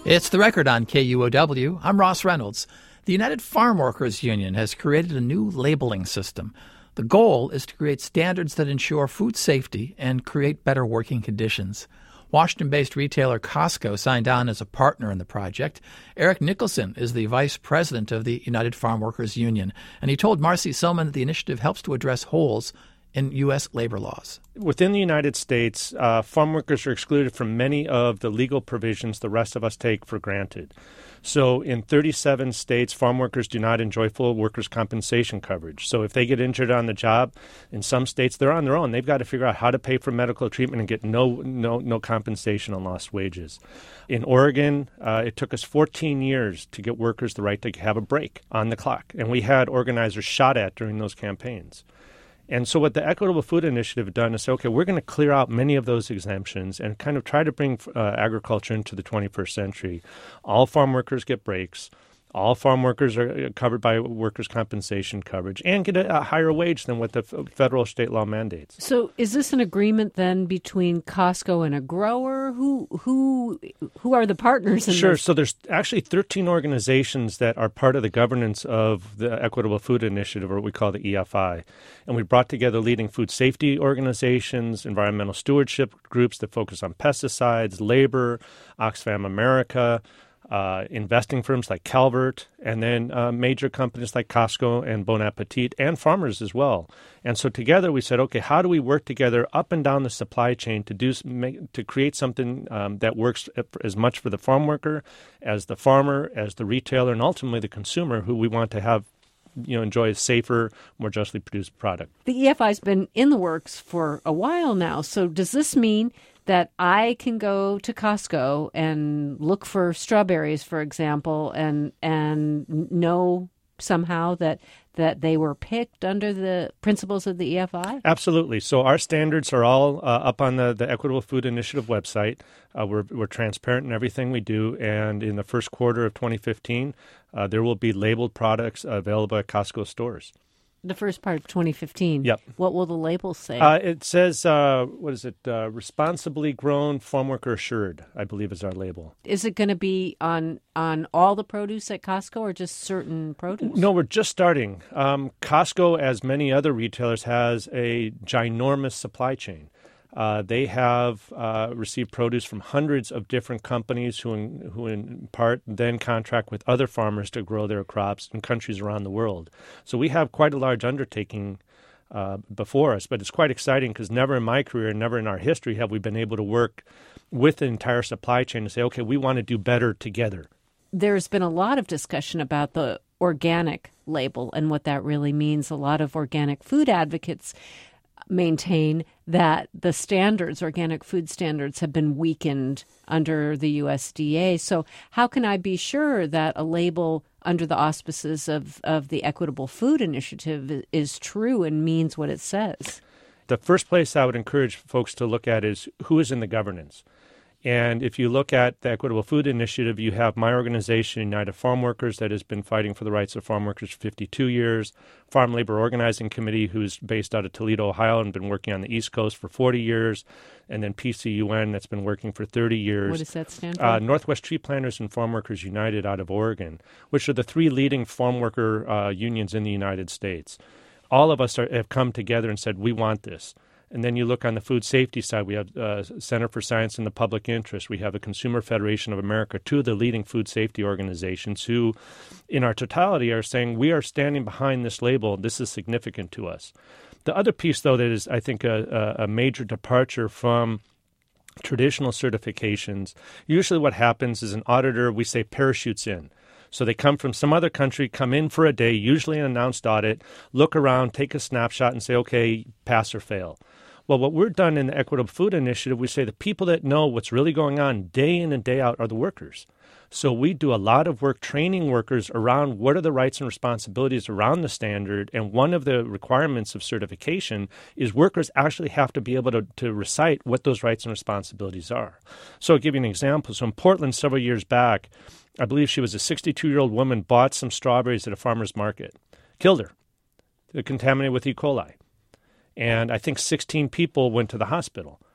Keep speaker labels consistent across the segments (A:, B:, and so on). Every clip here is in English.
A: It's The Record on KUOW. I'm Ross Reynolds. The United Farm Workers Union has created a new labeling system. The goal is to create standards that ensure food safety and create better working conditions. Washington-based retailer Costco signed on as a partner in the project. Eric Nicholson is the vice president of the United Farm Workers Union, and he told Marcy Silman that the initiative helps to address holes in U.S. labor laws.
B: Within the United States, farm workers are excluded from many of the legal provisions the rest of us take for granted. So in 37 states, farm workers do not enjoy full workers' compensation coverage. So if they get injured on the job, in some states, they're on their own. They've got to figure out how to pay for medical treatment and get no compensation on lost wages. In Oregon, it took us 14 years to get workers the right to have a break on the clock. And we had organizers shot at during those campaigns. And so what the Equitable Food Initiative have done is say, okay, we're going to clear out many of those exemptions and kind of try to bring agriculture into the 21st century. All farm workers get breaks. All farm workers are covered by workers' compensation coverage and get a higher wage than what the federal state law mandates.
C: So is this an agreement then between Costco and a grower? Who are the partners in this?
B: Sure. So there's actually 13 organizations that are part of the governance of the Equitable Food Initiative, or what we call the EFI. And we brought together leading food safety organizations, environmental stewardship groups that focus on pesticides, labor, Oxfam America, investing firms like Calvert, and then major companies like Costco and Bon Appetit, and farmers as well. And so together we said, okay, how do we work together up and down the supply chain to create something that works as much for the farm worker, as the farmer, as the retailer, and ultimately the consumer, who we want to have enjoy a safer, more justly produced product.
C: The EFI's been in the works for a while now. So does this mean that I can go to Costco and look for strawberries, for example, and know somehow that they were picked under the principles of the EFI?
B: Absolutely. So our standards are all up on the Equitable Food Initiative website. We're transparent in everything we do, and in the first quarter of 2015, there will be labeled products available at Costco stores.
C: The first part of 2015.
B: Yep.
C: What will the label say?
B: It says, responsibly grown, farm worker assured, I believe is our label.
C: Is it going to be on all the produce at Costco or just certain produce?
B: No, we're just starting. Costco, as many other retailers, has a ginormous supply chain. They have received produce from hundreds of different companies who in part then contract with other farmers to grow their crops in countries around the world. So we have quite a large undertaking before us, but it's quite exciting because never in my career, never in our history have we been able to work with the entire supply chain to say, okay, we want to do better together.
C: There's been a lot of discussion about the organic label and what that really means. A lot of organic food advocates maintain that the standards, organic food standards, have been weakened under the USDA. So how can I be sure that a label under the auspices of the Equitable Food Initiative is true and means what it says?
B: The first place I would encourage folks to look at is who is in the governance. And if you look at the Equitable Food Initiative, you have my organization, United Farm Workers, that has been fighting for the rights of farm workers for 52 years, Farm Labor Organizing Committee, who's based out of Toledo, Ohio, and been working on the East Coast for 40 years, and then PCUN, that's been working for 30 years.
C: What does that stand for?
B: Northwest Tree Planters and Farm Workers United out of Oregon, which are the three leading farm worker unions in the United States. All of us have come together and said, we want this. And then you look on the food safety side, we have Center for Science and the Public Interest. We have the Consumer Federation of America, two of the leading food safety organizations who, in our totality, are saying we are standing behind this label. This is significant to us. The other piece, though, that is, I think, a major departure from traditional certifications, usually what happens is an auditor, we say, parachutes in. So they come from some other country, come in for a day, usually an announced audit, look around, take a snapshot, and say, okay, pass or fail. Well, what we're done in the Equitable Food Initiative, we say the people that know what's really going on day in and day out are the workers. So we do a lot of work training workers around what are the rights and responsibilities around the standard. And one of the requirements of certification is workers actually have to be able to recite what those rights and responsibilities are. So I'll give you an example. So in Portland several years back, I believe she was a 62-year-old woman, bought some strawberries at a farmer's market, killed her. They're contaminated with E. coli. And I think 16 people went to the hospital.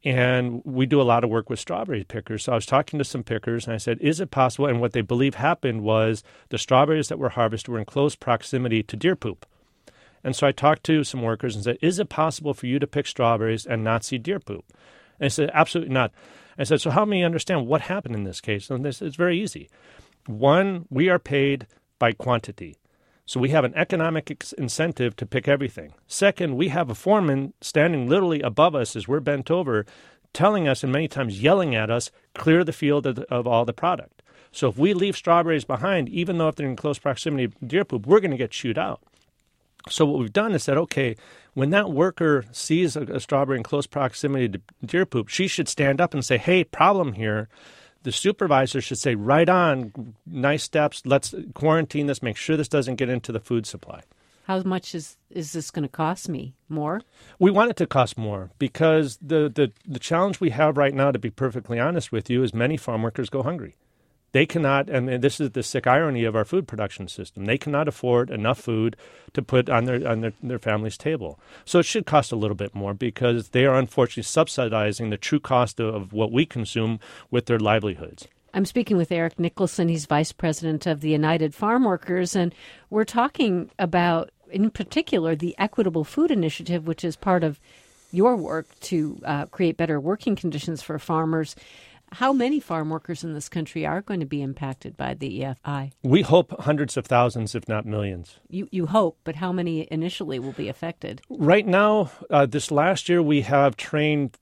B: And we do a lot of work with strawberry pickers. So I was talking to some pickers, and I said, is it possible? And what they believe happened was the strawberries that were harvested were in close proximity to deer poop. And so I talked to some workers and said, is it possible for you to pick strawberries and not see deer poop? And they said, absolutely not. I said, so help me understand what happened in this case. And this is very easy. One, we are paid by quantity. So we have an economic incentive to pick everything. Second, we have a foreman standing literally above us as we're bent over, telling us and many times yelling at us, clear the field of all the product. So if we leave strawberries behind, even though if they're in close proximity to deer poop, we're going to get chewed out. So what we've done is said, okay, when that worker sees a strawberry in close proximity to deer poop, she should stand up and say, hey, problem here. The supervisor should say, right on, nice steps, let's quarantine this, make sure this doesn't get into the food supply.
C: How much is this going to cost me? More?
B: We want it to cost more because the challenge we have right now, to be perfectly honest with you, is many farm workers go hungry. They cannot, and this is the sick irony of our food production system, they cannot afford enough food to put on their family's table. So it should cost a little bit more because they are unfortunately subsidizing the true cost of what we consume with their livelihoods.
C: I'm speaking with Eric Nicholson. He's vice president of the United Farm Workers, and we're talking about, in particular, the Equitable Food Initiative, which is part of your work to create better working conditions for farmers. How many farm workers in this country are going to be impacted by the EFI?
B: We hope hundreds of thousands, if not millions.
C: You hope, but how many initially will be affected?
B: Right now, this last year, we have trained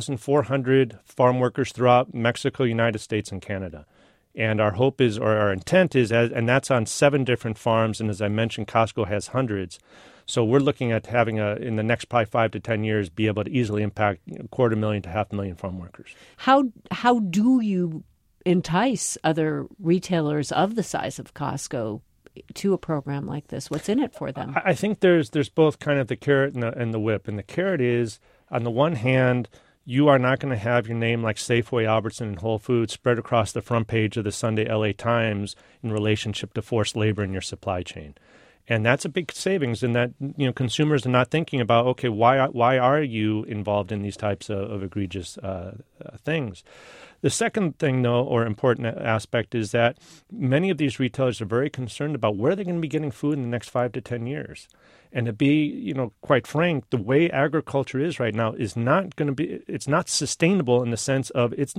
B: 3,400 farm workers throughout Mexico, United States, and Canada. And our hope is, or our intent is, and that's on 7 different farms, and as I mentioned, Costco has hundreds. So we're looking at having, in the next probably 5 to 10 years, be able to easily impact 250,000 to 500,000 farm workers.
C: How do you entice other retailers of the size of Costco to a program like this? What's in it for them?
B: I think there's both kind of the carrot and the whip. And the carrot is, on the one hand, you are not going to have your name like Safeway, Albertson, and Whole Foods spread across the front page of the Sunday LA Times in relationship to forced labor in your supply chain. And that's a big savings in that, consumers are not thinking about, okay, why are you involved in these types of egregious things? The second thing, though, or important aspect is that many of these retailers are very concerned about where they're going to be getting food in the next 5 to 10 years. And to be, quite frank, the way agriculture is right now is not going to be, it's not sustainable in the sense of it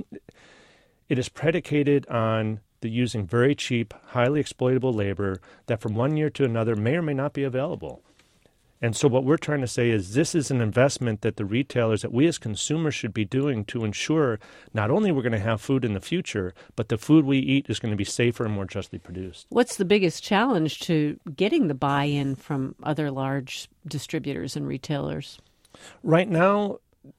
B: is predicated on the using very cheap, highly exploitable labor that from one year to another may or may not be available. And so what we're trying to say is this is an investment that the retailers, that we as consumers should be doing to ensure not only we're going to have food in the future, but the food we eat is going to be safer and more justly produced.
C: What's the biggest challenge to getting the buy-in from other large distributors and retailers?
B: Right now,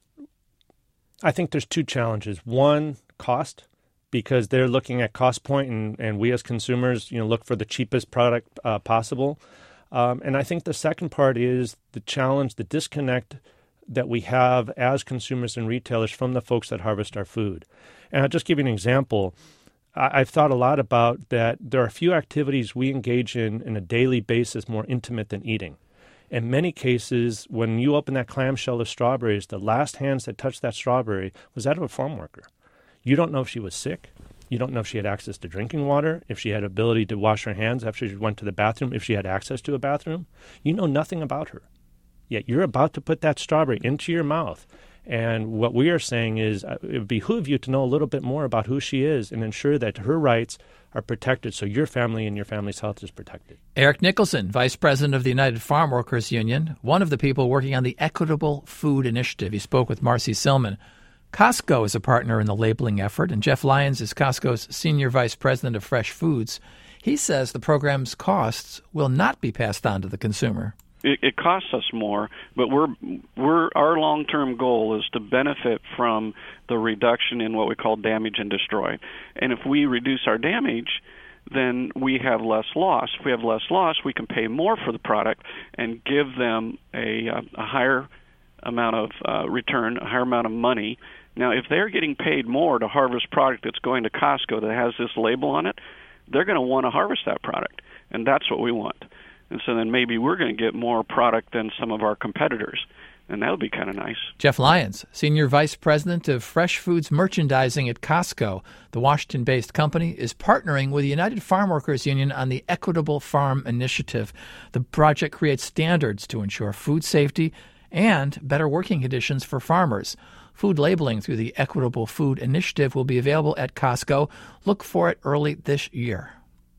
B: I think there's 2 challenges. One, cost, because they're looking at cost point, and we as consumers, look for the cheapest product possible. And I think the second part is the challenge, the disconnect that we have as consumers and retailers from the folks that harvest our food. And I'll just give you an example. I've thought a lot about that there are a few activities we engage in a daily basis more intimate than eating. In many cases, when you open that clamshell of strawberries, the last hands that touched that strawberry was that of a farm worker. You don't know if she was sick. You don't know if she had access to drinking water, if she had ability to wash her hands after she went to the bathroom, if she had access to a bathroom. You know nothing about her. Yet you're about to put that strawberry into your mouth. And what we are saying is it would behoove you to know a little bit more about who she is and ensure that her rights are protected so your family and your family's health is protected.
A: Eric Nicholson, Vice President of the United Farm Workers Union, one of the people working on the Equitable Food Initiative. He spoke with Marcy Silman. Costco is a partner in the labeling effort, and Jeff Lyons is Costco's Senior Vice President of Fresh Foods. He says the program's costs will not be passed on to the consumer.
D: It costs us more, but our long-term goal is to benefit from the reduction in what we call damage and destroy. And if we reduce our damage, then we have less loss. If we have less loss, we can pay more for the product and give them a higher amount of return, a higher amount of money. Now, if they're getting paid more to harvest product that's going to Costco that has this label on it, they're going to want to harvest that product, and that's what we want. And so then maybe we're going to get more product than some of our competitors. and that would be kind of nice.
A: Jeff Lyons, Senior Vice President of Fresh Foods Merchandising at Costco. The Washington-based company is partnering with the United Farm Workers Union on the Equitable Farm Initiative. The project creates standards to ensure food safety and better working conditions for farmers. Food labeling through the Equitable Food Initiative will be available at Costco. Look for it early this year.